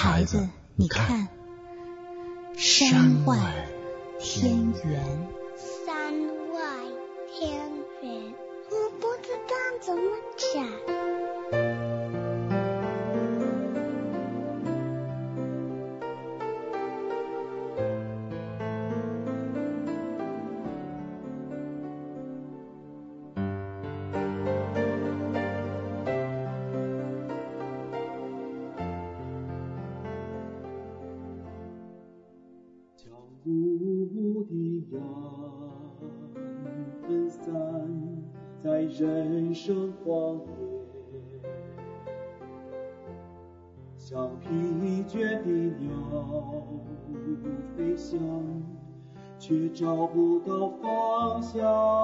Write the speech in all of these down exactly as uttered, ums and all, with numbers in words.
孩子，你看，山外天远。 山外天远，我不知道怎么讲。 无的羊分散在人生荒野，像疲倦的鸟飞翔，却找不到方向。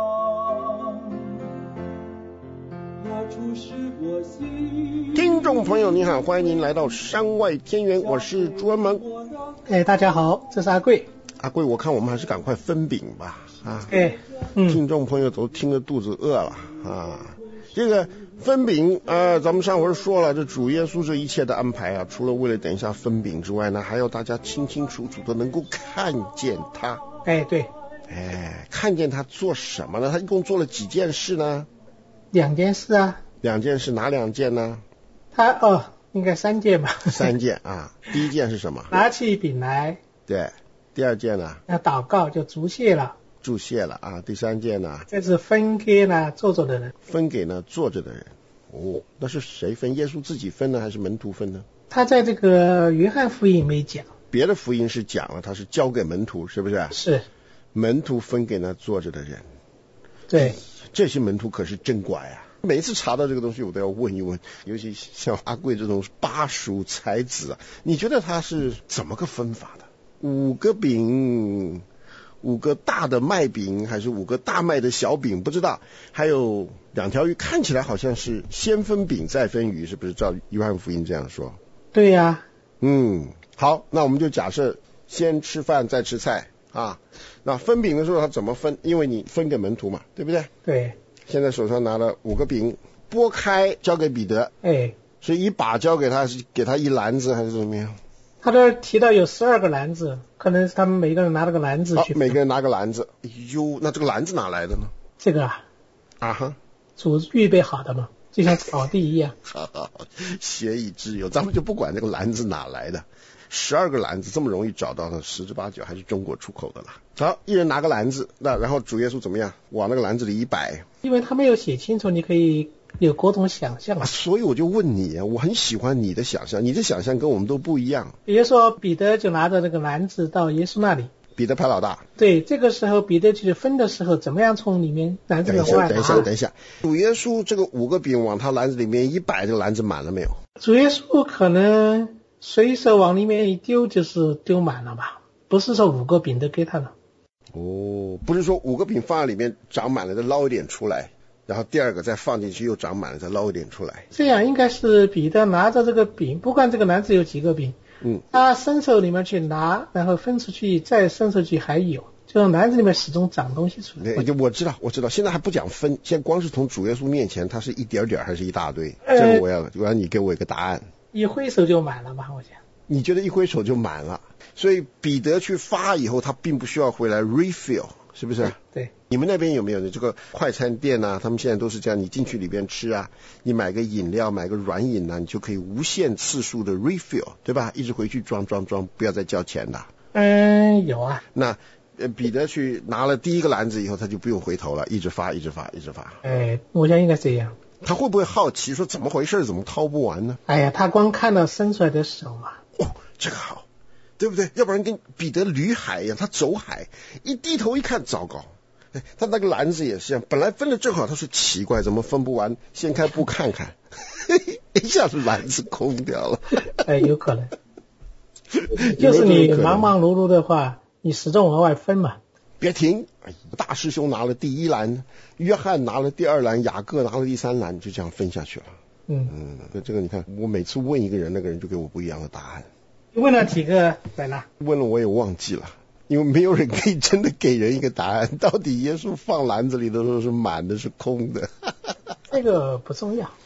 何处是我心？ 听众朋友您好，欢迎您来到山外天源，我是朱文萌。 哎，大家好，这是阿贵。 阿贵，我看我们还是赶快分饼吧啊！ 哎，嗯， 听众朋友都听着肚子饿了啊。这个分饼啊，咱们上回说了，这主耶稣这一切的安排啊，除了为了等一下分饼之外呢，还要大家清清楚楚的能够看见他。 哎，对， 哎，看见他做什么呢？他一共做了几件事呢？ 两件事啊。 两件事，哪两件呢？ 他哦，应该三件吧。 三件啊。第一件是什么？ 拿起饼来。 对。第二件呢？ 要祷告，就祝谢了。 祝谢了啊。第三件呢？ 这是分给呢坐着的人。 分给呢坐着的人。哦，那是谁分？耶稣自己分呢，还是门徒分呢？ 他在这个约翰福音没讲， 别的福音是讲了，他是交给门徒，是不是？ 是。 门徒分给那坐着的人。 对。 这些门徒可是真乖啊！每次查到这个东西，我都要问一问，尤其像阿贵这种巴蜀才子啊，你觉得他是怎么个分法的？五个饼，五个大的麦饼，还是五个大麦的小饼？不知道。还有两条鱼，看起来好像是先分饼再分鱼，是不是？照约翰福音这样说。 对呀、啊。 嗯，好，那我们就假设先吃饭再吃菜啊。那分饼的时候他怎么分？因为你分给门徒嘛，对不对？ 对。 现在手上拿了五个饼，拨开交给彼得。 哎。所以一把交给他，是给他一篮子还是怎么样？ 他这提到有十二个篮子，可能是他们每个人拿了个篮子去。 好，每个人拿个篮子。哎呦，那这个篮子哪来的呢？ 这个啊， 啊哈， 主预备好的嘛，就像草地一样。 学以致用，咱们就不管这个篮子哪来的，十二个篮子这么容易找到的，十之八九还是中国出口的啦。好，一人拿个篮子，那然后主耶稣怎么样？往那个篮子里一摆。 因为他没有写清楚，你可以有各种想象、 啊，所以我就问你，我很喜欢你的想象，你的想象跟我们都不一样。 比如说彼得就拿着这个篮子到耶稣那里， 彼得拍老大。 对，这个时候彼得去分的时候，怎么样从里面篮子里外拿？ 等一下，等一下，主耶稣这个五个饼往他篮子里面一摆，这个篮子满了没有？ 主耶稣可能随手往里面一丢，就是丢满了吧？不是说五个饼都给他了。 哦，不是说五个饼放在里面长满了再捞一点出来，然后第二个再放进去又长满了再捞一点出来。 这样应该是彼得拿着这个饼，不管这个篮子有几个饼， 嗯， 他伸手里面去拿，然后分出去，再伸手去还有，就篮子里面始终长东西出来。 对，我知道，我知道，现在还不讲分，现在光是从主耶稣面前，它是一点点还是一大堆？ 呃、 这个我要，我要你给我一个答案。 一挥手就满了吧，我想。 你觉得一挥手就满了？所以彼得去发以后，他并不需要回来 refill， 是不是？ 对。 你们那边有没有这个快餐店啊？他们现在都是这样，你进去里边吃啊，你买个饮料，买个软饮啊，你就可以无限次数的 refill， 对吧？一直回去装装装，不要再交钱的。 嗯，有啊。 那呃，彼得去拿了第一个篮子以后，他就不用回头了，一直发，一直发，一直发。 哎，我想应该这样。 他会不会好奇说怎么回事，怎么掏不完呢？ 哎呀，他光看到伸出来的手嘛。 哦，这个好，对不对？要不然跟彼得履海一样，他走海，一低头一看，糟糕。他那个篮子也是这样，本来分的正好，他说奇怪，怎么分不完？掀开布看看，一下子篮子空掉了。 哎，有可能。就是你忙忙碌碌的话，你始终往外分嘛。 别停！哎，大师兄拿了第一篮，约翰拿了第二篮，雅各拿了第三篮，就这样分下去了。 嗯嗯，这个你看，我每次问一个人，那个人就给我不一样的答案。 问了几个来了？ 问了我也忘记了。因为没有人可以真的给人一个答案，到底耶稣放篮子里的时候是满的是空的？ 这个不重要。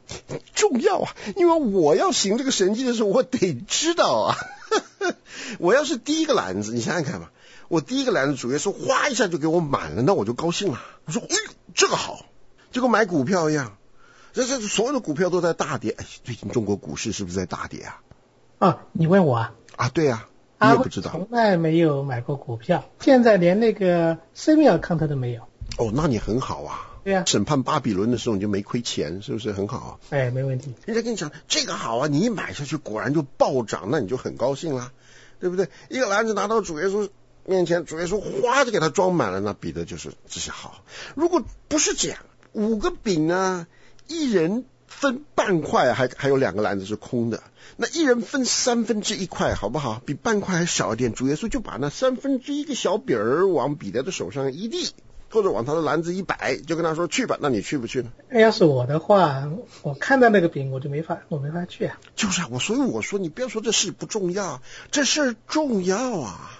重要啊，因为我要行这个神迹的时候，我得知道啊。我要是第一个篮子，你想想看吧，我第一个篮子主耶稣哗一下就给我满了，那我就高兴了。我说，哎呦，这个好，就跟买股票一样，这这所有的股票都在大跌。哎，最近中国股市是不是在大跌啊？ 啊，你问我啊？ 啊，对啊，你也不知道。 从来没有买过股票，现在连那个生命康特都没有。 哦，那你很好啊。 对啊， 审判巴比伦的时候你就没亏钱，是不是很好啊？ 哎，没问题。 人家跟你讲这个好啊，你一买下去果然就暴涨，那你就很高兴啦，对不对？一个篮子拿到主耶稣面前，主耶稣哗就给他装满了，那彼得就是这些好。如果不是这样，五个饼呢，一人分半块，还还有两个篮子是空的，那一人分三分之一块，好不好？比半块还少一点，主耶稣就把那三分之一个小饼儿往彼得的手上一递，或者往他的篮子一摆，就跟他说去吧。那你去不去呢？ 要是我的话，我看到那个饼我就没法，我没法去啊。 就是啊，我所以我说你不要说这事不重要，这事重要啊。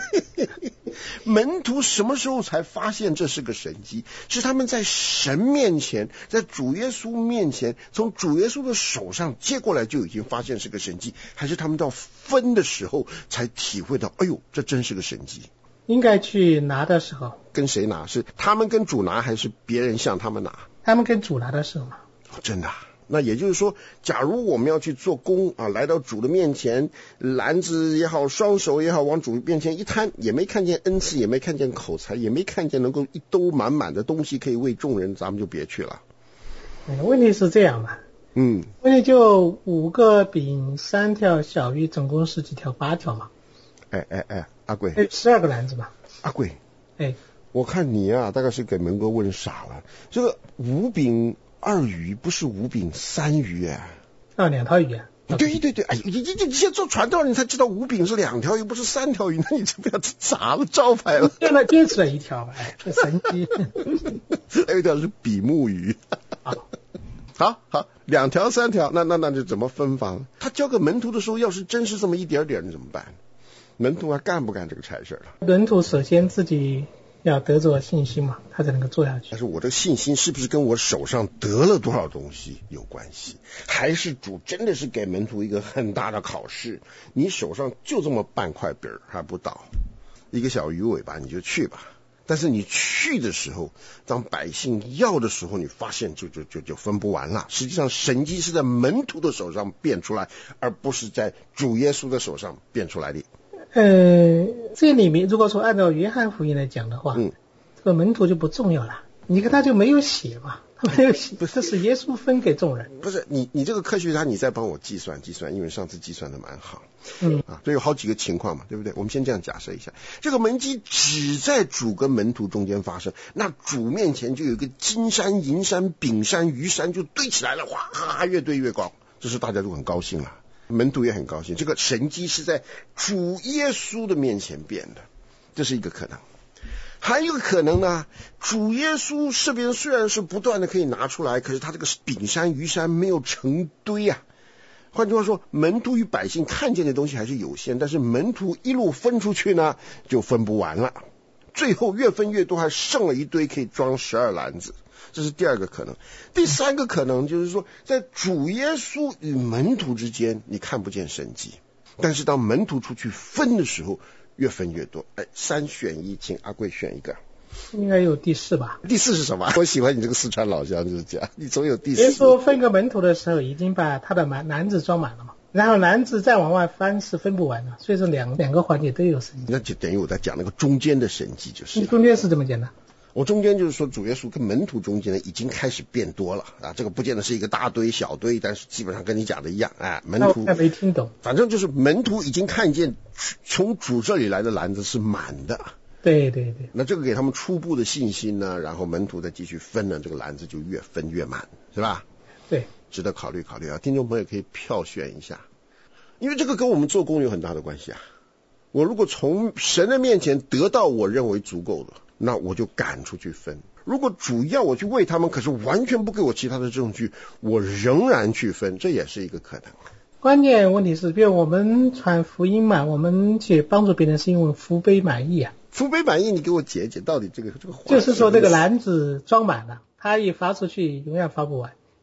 门徒什么时候才发现这是个神迹？是他们在神面前，在主耶稣面前，从主耶稣的手上接过来就已经发现是个神迹，还是他们到分的时候才体会到，哎呦，这真是个神迹？ 应该去拿的时候。 跟谁拿？是他们跟主拿，还是别人向他们拿？ 他们跟主拿的时候嘛。 哦，真的啊？那也就是说，假如我们要去做工啊，来到主的面前，篮子也好，双手也好，往主面前一摊，也没看见恩赐，也没看见口才，也没看见能够一兜满满的东西可以喂众人，咱们就别去了。 嗯，问题是这样的。 嗯， 问题就五个饼，三条小鱼，总共是几条？八条嘛。 哎哎哎，阿贵， 哎，十二个篮子嘛。 阿贵， 哎， 我看你啊，大概是给门哥问傻了。这个五饼二鱼不是五饼三鱼哎？ 啊，两条鱼啊。 对对对，哎，你你你先做传道，你才知道五饼是两条鱼，不是三条鱼，那你这不要砸了招牌了。 现在坚持了一条吧，哎，这神机。 还有一条是比目鱼。 好， 好好，两条三条，那那那就怎么分法呢？他教给门徒的时候，要是真是这么一点点，你怎么办？门徒还干不干这个差事了？ 门徒首先自己要得着信心嘛，他才能够做下去。 但是我这个信心是不是跟我手上得了多少东西有关系？还是主真的是给门徒一个很大的考试？你手上就这么半块饼还不到，一个小鱼尾巴你就去吧。但是你去的时候，当百姓要的时候，你发现就就就就分不完了。实际上神迹是在门徒的手上变出来，而不是在主耶稣的手上变出来的。 呃，这里面如果说按照约翰福音来讲的话， 嗯， 这个门徒就不重要了。你看他就没有写嘛，他没有写，这是耶稣分给众人。 不是你，你这个科学家，你再帮我计算计算，因为上次计算的蛮好。 嗯啊，这有好几个情况嘛，对不对？我们先这样假设一下，这个门迹只在主跟门徒中间发生，那主面前就有一个金山、银山、饼山、鱼山就堆起来了，哇，越堆越高，这是大家都很高兴了。门徒也很高兴，这个神迹是在主耶稣的面前变的，这是一个可能。还有一个可能呢，主耶稣这边虽然是不断的可以拿出来，可是他这个饼山鱼山没有成堆啊。换句话说，门徒与百姓看见的东西还是有限，但是门徒一路分出去呢，就分不完了，最后越分越多，还剩了一堆可以装十二篮子。这是第二个可能。第三个可能就是说，在主耶稣与门徒之间你看不见神迹，但是当门徒出去分的时候越分越多。哎，三选一，请阿贵选一个。 应该有第四吧？ 第四是什么？我喜欢你这个四川老乡，就是这样，你总有第四。 耶稣分给门徒的时候已经把他的篮篮子装满了嘛，然后篮子再往外翻是分不完的，所以说两两个环节都有神迹。 那就等于我在讲那个中间的神迹，就是中间是怎么讲的？ 我中间就是说主耶稣跟门徒中间呢已经开始变多了啊，这个不见得是一个大堆小堆，但是基本上跟你讲的一样，哎，门徒还没听懂， 反正就是门徒已经看见从主这里来的篮子是满的。 对对对， 那这个给他们初步的信心呢，然后门徒再继续分呢，这个篮子就越分越满，是吧？ 对， 值得考虑考虑啊，听众朋友可以票选一下，因为这个跟我们做工有很大的关系啊。我如果从神的面前得到我认为足够的，那我就赶出去分。如果主要我去为他们，可是完全不给我其他的证据，我仍然去分，这也是一个可能。 关键问题是，比如我们传福音嘛，我们去帮助别人是因为福杯满溢啊。 福杯满溢，你给我解解到底这个这个话。 就是说这个篮子装满了，它一发出去永远发不完。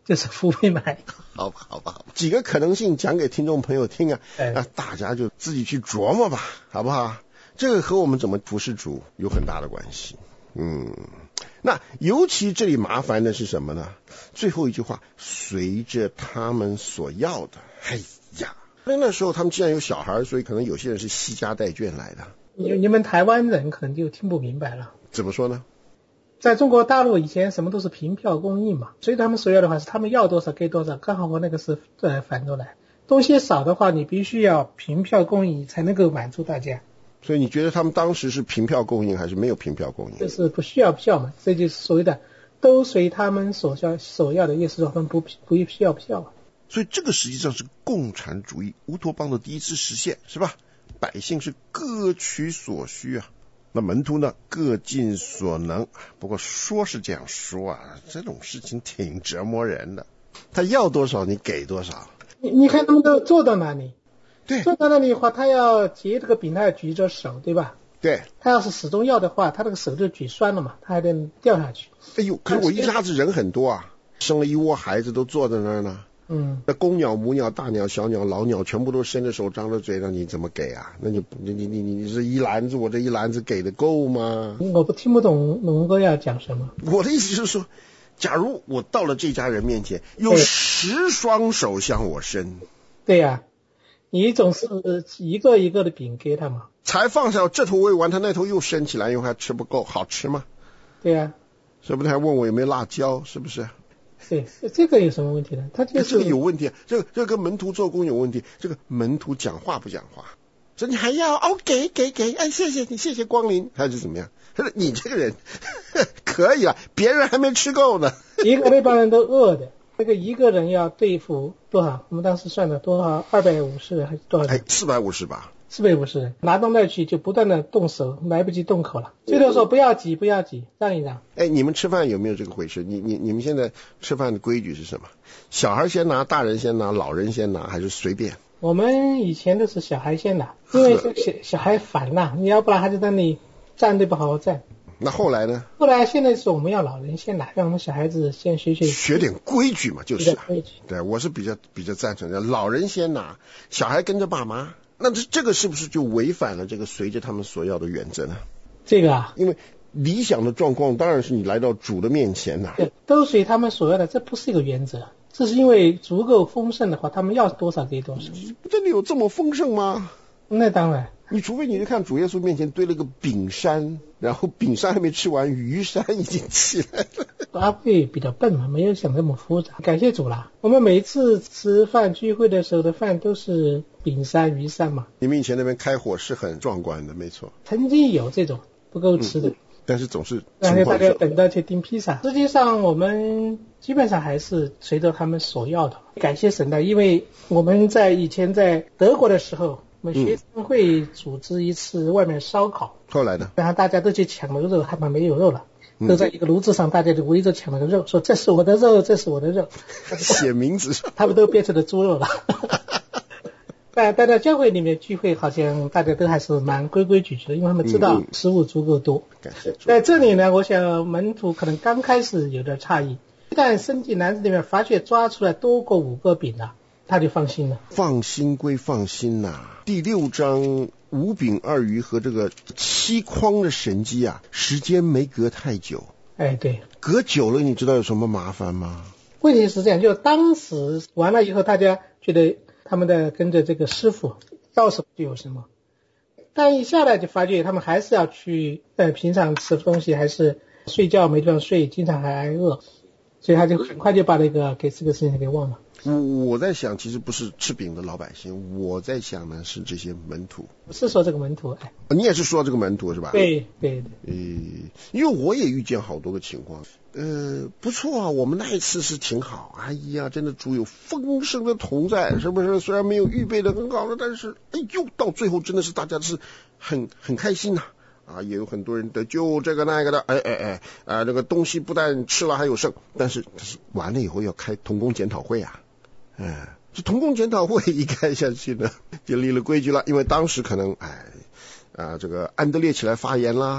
就是福贝买。 好吧，好吧，好吧，几个可能性讲给听众朋友听啊，啊，大家就自己去琢磨吧，好不好？这个和我们怎么服侍主有很大的关系。嗯，那尤其这里麻烦的是什么呢？最后一句话，随着他们所要的。哎呀，那时候他们既然有小孩，所以可能有些人是惜家带眷来的。 你你们台湾人可能就听不明白了。 怎么说呢？ 在中国大陆以前什么都是凭票供应嘛，所以他们所要的话是他们要多少给多少，刚好我那个是呃反过来，东西少的话你必须要凭票供应才能够满足大家。 所以你觉得他们当时是凭票供应还是没有凭票供应？ 就是不需要票嘛，这就是所谓的都随他们所要所要的，意思说他们不不需要票嘛。 所以这个实际上是共产主义乌托邦的第一次实现，是吧？百姓是各取所需啊。那门徒呢，各尽所能。不过说是这样说啊，这种事情挺折磨人的。他要多少你给多少。 你你看他们都做到哪里？ 对， 做到那里的话，他要接这个饼，他要举着手，对吧？ 对。 他要是始终要的话，他这个手就举酸了嘛，他还得掉下去。 哎呦，可是我一家子人很多啊，生了一窝孩子都坐在那儿呢。 嗯， 那公鸟、母鸟、大鸟、小鸟、老鸟全部都伸着手、张着嘴，让你怎么给啊？那你你你你你是一篮子，我这一篮子给的够吗？ 我不听不懂龙哥要讲什么。 我的意思就是说，假如我到了这家人面前，有十双手向我伸。 对呀、啊，你总是一个一个的饼给他嘛。 才放下这头喂完，他那头又伸起来，因为还吃不够，好吃吗？ 对呀、啊， 是不是还问我有没有辣椒？是不是？ 对，这个有什么问题呢？他就是这个有问题，这个这个跟门徒做工有问题。这个门徒讲话不讲话，说你还要哦，给给给，哎，谢谢你，谢谢光临，还是怎么样？他说你这个人可以了，别人还没吃够呢。 一个那帮人都饿的，那个一个人要对付多少？我们当时算的多少？二百五十还是多少？ 哎，四百五十吧。 四百五十人拿到那去就不断的动手，来不及动口了。最多说不要挤，不要挤，让一让。 哎，你们吃饭有没有这个回事？你你你们现在吃饭的规矩是什么？小孩先拿，大人先拿，老人先拿，还是随便？ 我们以前都是小孩先拿，因为这小小孩烦呐，你要不然他就在那里站都不好好站。 那后来呢？ 后来现在是我们要老人先拿，让我们小孩子先学学学点规矩嘛，就是、啊。 规矩。 对，我是比较比较赞成的，老人先拿，小孩跟着爸妈。那这这个是不是就违反了这个随着他们所要的原则呢？ 这个啊， 因为理想的状况当然是你来到主的面前呐、啊。 对，都随他们所要的，这不是一个原则，这是因为足够丰盛的话，他们要多少给多少。 真的有这么丰盛吗？ 那当然。 你除非你看主耶稣面前堆了个饼山，然后饼山还没吃完，鱼山已经起来了。 阿贵比较笨嘛，没有想这么复杂。感谢主啦，我们每次吃饭聚会的时候的饭都是饼山鱼山嘛。 你们以前那边开火是很壮观的，没错。 曾经有这种不够吃的，嗯、 但是总是然后大家等到去订披萨。实际上我们基本上还是随着他们所要的。感谢神的，因为我们在以前在德国的时候。我们学生会组织一次外面烧烤， 嗯、后来呢？ 然后大家都去抢那个肉，害怕没有肉了，嗯、都在一个炉子上，大家就围着抢那个肉，说这是我的肉，这是我的肉， 写名字， 他们都变成了猪肉了。但但在教会里面聚会，好像大家都还是蛮规规矩矩的，因为他们知道食物足够多。 感谢主。 在这里呢，我想门徒可能刚开始有点诧异，一旦升进篮子里面发觉抓出来多过五个饼了。他就放心了， 放心归放心呐、啊。第六章五饼二鱼和这个七筐的神迹啊，时间没隔太久。 哎，对， 隔久了，你知道有什么麻烦吗？ 问题是这样，就当时完了以后，大家觉得他们的跟着这个师傅到什么就有什么，但一下来就发觉他们还是要去，呃，平常吃东西还是睡觉没地方睡，经常还挨饿，所以他就很快就把那个给这个事情给忘了。 我我在想，其实不是吃饼的老百姓，我在想呢是这些门徒。 不是说这个门徒，哎， 你也是说这个门徒是吧？ 对对对。 呃，因为我也遇见好多个情况，呃，不错啊，我们那一次是挺好，哎呀，真的主有丰盛的同在，是不是？虽然没有预备的很好的，但是哎呦，到最后真的是大家是很很开心呐、啊。啊，也有很多人得救这个那个的，哎哎哎，啊，那个东西不但吃了还有剩，但是完了以后要开同工检讨会啊。哎，这同工检讨会一开下去呢，就立了规矩了。因为当时可能，哎，啊，这个安德烈起来发言啦，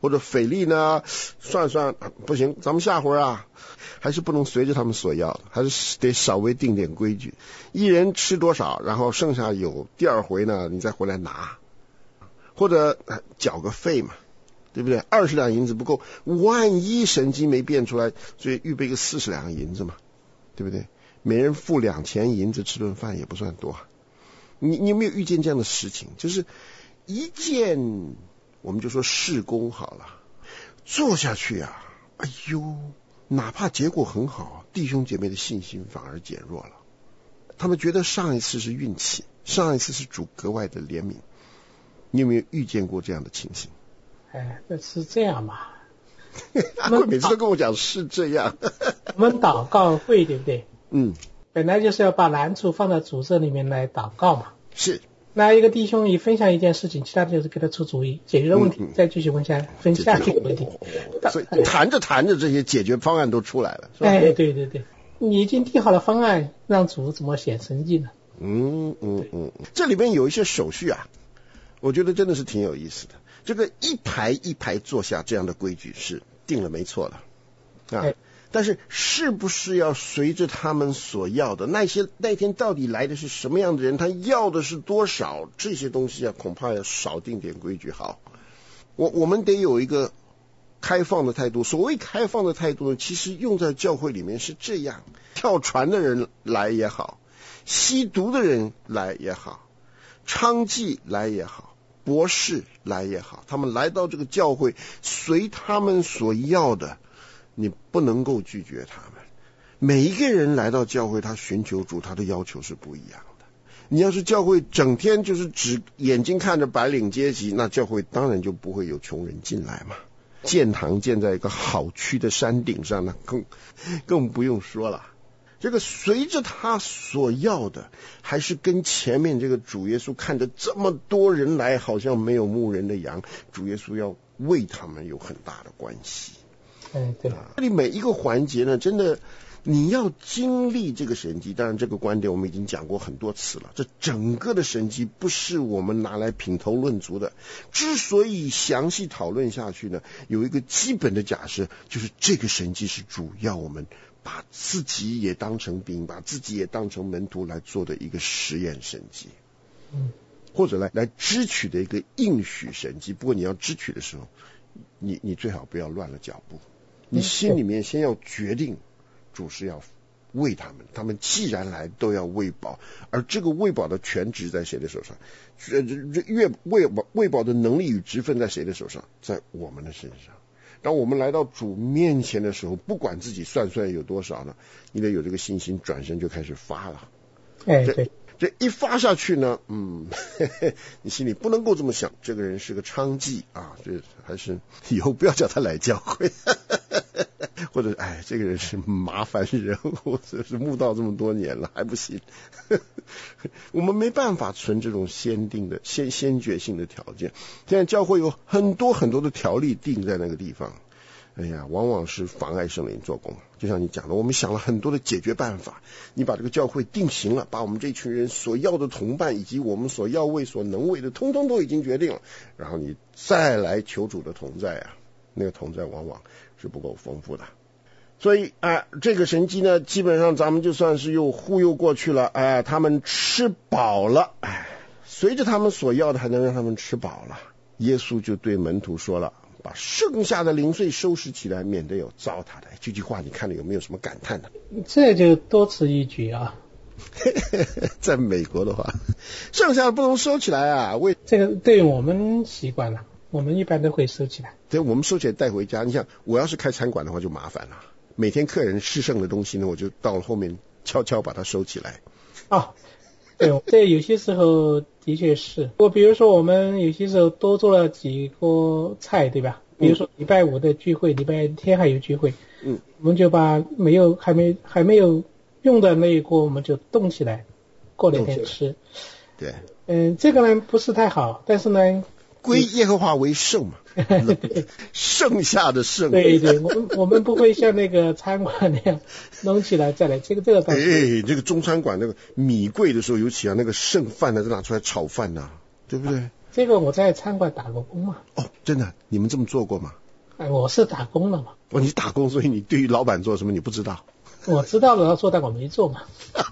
或者腓力呢，算算不行，咱们下回啊还是不能随着他们所要的，还是得稍微定点规矩，一人吃多少，然后剩下有第二回呢你再回来拿，或者缴个费嘛，对不对？二十两银子不够，万一神机没变出来，所以预备个四十两银子嘛，对不对？每人付两钱银子吃顿饭也不算多。你你有没有遇见这样的事情？就是一件我们就说事工好了，做下去啊，哎呦，哪怕结果很好，弟兄姐妹的信心反而减弱了。他们觉得上一次是运气，上一次是主格外的怜悯。你有没有遇见过这样的情形？ 哎，这是这样嘛？ 阿贵每次都跟我讲是这样。 我们祷告会对不对？ 嗯， 本来就是要把难处放到主这里面来祷告嘛。 是。 那一个弟兄一分享一件事情，其他的就是给他出主意，解决问题，嗯嗯再继续问下分下这个问题。 所以谈着谈着，这些解决方案都出来了，是吧？ 哎，对对对，你已经定好了方案，让主怎么显神迹呢？ 嗯嗯嗯，这里边有一些手续啊，我觉得真的是挺有意思的。这个一排一排坐下这样的规矩是定了没错的啊。哎，但是是不是要随着他们所要的那些那天到底来的是什么样的人，他要的是多少，这些东西啊恐怕要少定点规矩好。我我们得有一个开放的态度。所谓开放的态度呢，其实用在教会里面是这样，跳船的人来也好，吸毒的人来也好，娼妓来也好，博士来也好，他们来到这个教会，随他们所要的，你不能够拒绝他们。每一个人来到教会，他寻求主，他的要求是不一样的。你要是教会整天就是只眼睛看着白领阶级，那教会当然就不会有穷人进来嘛。建堂建在一个好区的山顶上，那更更不用说了。这个随着他所要的，还是跟前面这个主耶稣看着这么多人来，好像没有牧人的羊，主耶稣要为他们有很大的关系。 嗯，对。 这里每一个环节呢，真的你要经历这个神迹，当然这个观点我们已经讲过很多次了。这整个的神迹不是我们拿来品头论足的。之所以详细讨论下去呢，有一个基本的假设，就是这个神迹是主要我们把自己也当成饼，把自己也当成门徒来做的一个实验神迹， 嗯， 或者来来支取的一个应许神迹。不过你要支取的时候，你你最好不要乱了脚步。你心里面先要决定，主是要喂他们，他们既然来都要喂饱，而这个喂饱的权职在谁的手上？越喂饱喂饱的能力与职分在谁的手上？在我们的身上。当我们来到主面前的时候，不管自己算算有多少呢，你得有这个信心，转身就开始发了。 哎，对。 这一发下去呢，嗯，嘿嘿，你心里不能够这么想，这个人是个娼妓啊，这还是以后不要叫他来教会，或者哎，这个人是麻烦人，或者是慕道这么多年了还不行，我们没办法存这种先定的先先决性的条件。现在教会有很多很多的条例定在那个地方。哎呀，往往是妨碍圣灵做工。就像你讲的，我们想了很多的解决办法，你把这个教会定型了，把我们这群人所要的同伴以及我们所要为所能为的通通都已经决定了，然后你再来求主的同在啊，那个同在往往是不够丰富的。所以啊、呃，这个神迹呢，基本上咱们就算是又忽悠过去了。哎、呃，他们吃饱了，哎，随着他们所要的还能让他们吃饱了。耶稣就对门徒说了，把剩下的零碎收拾起来，免得有糟蹋的。这句话你看了有没有什么感叹呢？ 这就多此一举啊。 在美国的话，剩下的不能收起来啊，为这个对我们习惯了，我们一般都会收起来。 对，我们收起来带回家。你想，我要是开餐馆的话就麻烦了，每天客人吃剩的东西呢，我就到了后面悄悄把它收起来。 哦，对，这有些时候的确是。我比如说我们有些时候多做了几锅菜，对吧？比如说礼拜五的聚会，礼拜天还有聚会，嗯，我们就把没有还没还没有用的那一锅，我们就冻起来，过两天吃。 对， 嗯，这个呢不是太好，但是呢， 归耶和华为圣嘛，剩下的剩。 对对，我们我们不会像那个餐馆那样弄起来再来，这个这个倒是。 哎，这个中餐馆那个米贵的时候，尤其啊那个剩饭呢，再拿出来炒饭呐、啊，对不对？ 这个我在餐馆打过工嘛。 哦，真的，你们这么做过吗？ 哎，我是打工的嘛。 哦，你打工，所以你对于老板做什么你不知道？ 我知道了要做，但我没做嘛。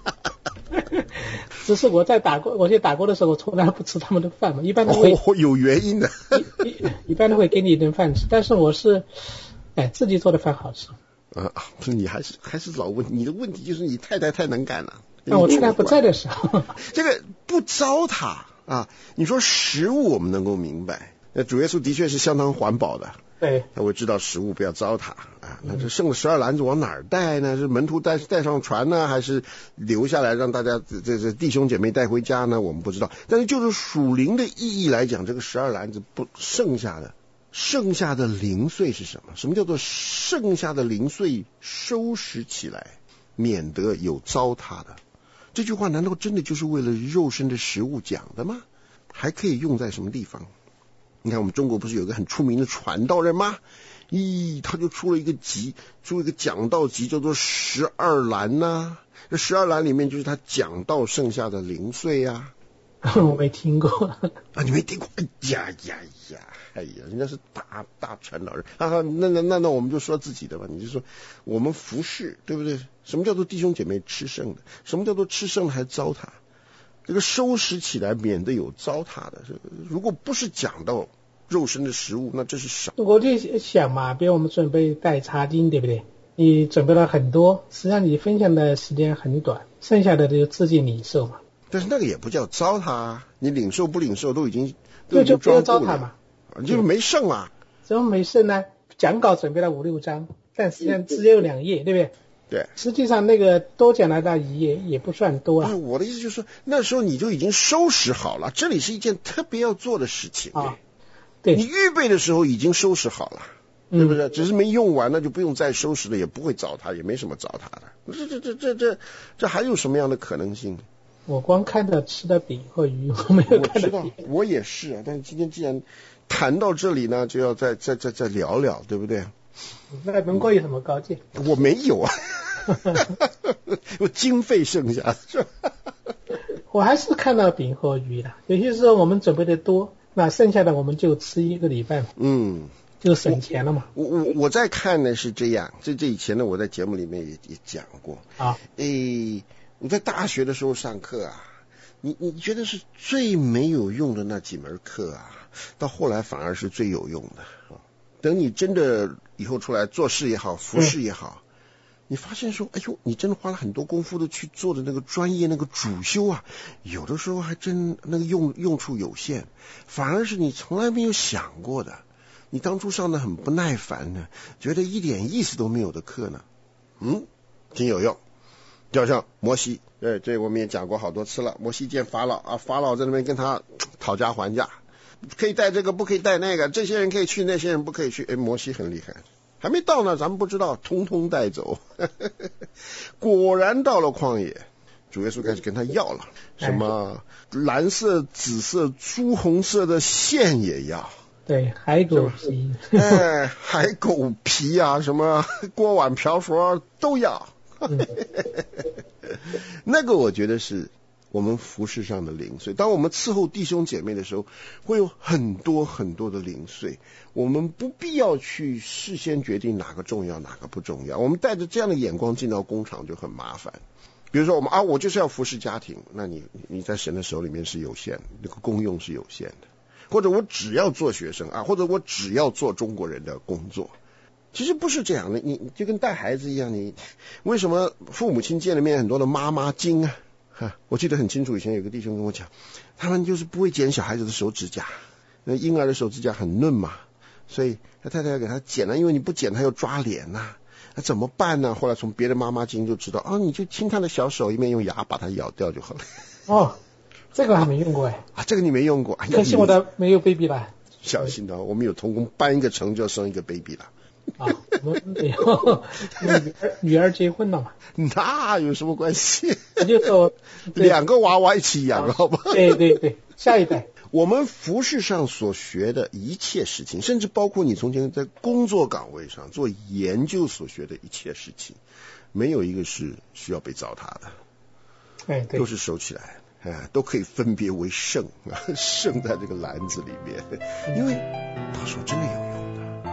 只是我在打工，我去打工的时候，我从来不吃他们的饭嘛，一般都会、 哦、有原因的， 一一一般都会给你一顿饭吃，但是我是，哎，自己做的饭好吃。 啊，不是你还是还是老问你的问题，就是你太太太能干了。 那我太太不在的时候， 这个不糟蹋啊。你说食物我们能够明白，那主耶稣的确是相当环保的。 对， 他会知道食物不要糟蹋啊。那这剩了十二篮子往哪儿带呢？是门徒带带上船呢，还是留下来让大家这这弟兄姐妹带回家呢？我们不知道。但是就是属灵的意义来讲，这个十二篮子不剩下的。剩下的零碎是什么？什么叫做剩下的零碎收拾起来，免得有糟蹋的？这句话难道真的就是为了肉身的食物讲的吗？还可以用在什么地方？你看我们中国不是有个很出名的传道人吗？咦，他就出了一个集，出了一个讲道集，叫做十二篮呐、啊。这十二篮里面就是他讲道剩下的零碎呀、 啊。我没听过啊，你没听过？哎呀呀呀！哎呀，人家是大大传道人啊！那那那那我们就说自己的吧。你就说我们服侍，对不对？什么叫做弟兄姐妹吃剩的？什么叫做吃剩的还糟蹋？这个收拾起来免得有糟蹋的。如果不是讲到肉身的食物，那这是什么？ 我就想嘛，比如我们准备带茶巾，对不对？你准备了很多，实际上你分享的时间很短，剩下的就自己领受嘛。 但是那个也不叫糟蹋啊，你领受不领受都已经对，就不要糟蹋嘛。 就是没剩啊， 怎么没剩呢？讲稿准备了五六张，但实际上只有两页，对不对？ 对， 实际上那个多讲了那一页也不算多啊。 我的意思就是说，那时候你就已经收拾好了，这里是一件特别要做的事情啊。对， 你预备的时候已经收拾好了，对不对？嗯、只是没用完，那就不用再收拾了，也不会糟蹋，也没什么糟蹋的。这这这这这这还有什么样的可能性？ 我光看到吃的饼和鱼，我没有看到。 我知道，我也是啊。但是今天既然谈到这里呢，就要再再再再聊聊，对不对？ 那文哥有什么高见？ 我没有啊，我经费剩下是吧？ 我还是看到饼和鱼的。有些时候我们准备的多，那剩下的我们就吃一个礼拜，嗯，就省钱了嘛。 我我我在看呢是这样，这这以前呢我在节目里面也也讲过啊。诶，我在大学的时候上课啊，你你觉得是最没有用的那几门课啊，到后来反而是最有用的。等你真的以后出来做事也好，服事也好，嗯、你发现说，哎呦，你真的花了很多功夫的去做的那个专业那个主修啊，有的时候还真那个用用处有限，反而是你从来没有想过的，你当初上的很不耐烦的，觉得一点意思都没有的课呢，嗯，挺有用。就像摩西，对，这我们也讲过好多次了。摩西见法老啊，法老在那边跟他讨价还价，可以带这个，不可以带那个，这些人可以去，那些人不可以去。哎，摩西很厉害，还没到呢，咱们不知道，通通带走。果然到了旷野，主耶稣开始跟他要了，什么蓝色、紫色、朱红色的线也要。 对，海狗皮， 哎，海狗皮啊，什么锅碗瓢勺都要。那个我觉得是我们服事上的零碎。当我们伺候弟兄姐妹的时候，会有很多很多的零碎，我们不必要去事先决定哪个重要哪个不重要。我们带着这样的眼光进到工厂就很麻烦。比如说我们啊，我就是要服侍家庭，那你你在神的手里面是有限的，那个功用是有限的。或者我只要做学生啊，或者我只要做中国人的工作。其实不是这样的，你你就跟带孩子一样，你为什么父母亲见了面很多的妈妈经啊？哈，我记得很清楚，以前有个弟兄跟我讲，他们就是不会剪小孩子的手指甲，那婴儿的手指甲很嫩嘛，所以他太太要给他剪了，因为你不剪他要抓脸呐、啊，那怎么办呢？后来从别的妈妈经就知道，啊，你就亲他的小手，一面用牙把它咬掉就好了。 哦，这个还没用过哎。 啊，这个你没用过， 可惜我的没有 baby 了。 小心的，我们有同工搬一个城就生一个 baby 了。 啊，我们没有，女儿女儿结婚了嘛？ 那有什么关系？ 我就说两个娃娃一起养，啊、好吧？ 对对对，下一代。 我们服事上所学的一切事情，甚至包括你从前在工作岗位上做研究所学的一切事情，没有一个是需要被糟蹋的。 哎，对， 都是收起来，哎，都可以分别为圣啊，圣在这个篮子里面，因为到时候真的有用的。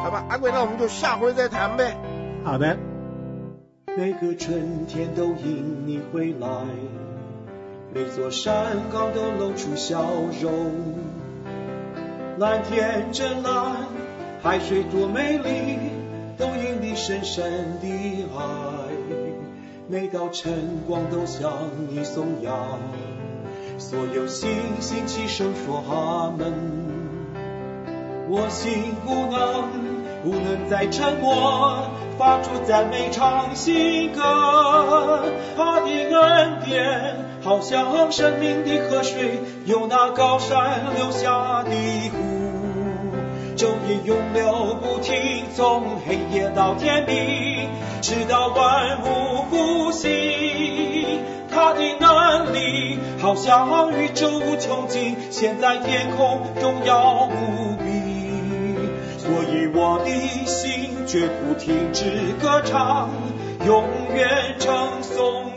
好吧，阿贵，那我们就下回再谈呗。 好的。 每个春天都因你回来，每座山岗都露出笑容。蓝天真蓝，海水多美丽，都因你深深的爱。每道晨光都向你颂扬，所有星星齐声说阿门。我心无能，不能再沉默，发出赞美唱新歌。他的恩典好像生命的河水，由那高山流下的湖，昼夜涌流不停，从黑夜到天明，直到万物复兴。他的能力好像宇宙无穷尽，现在天空荣耀无比。所以我的心绝不停止歌唱，永远称颂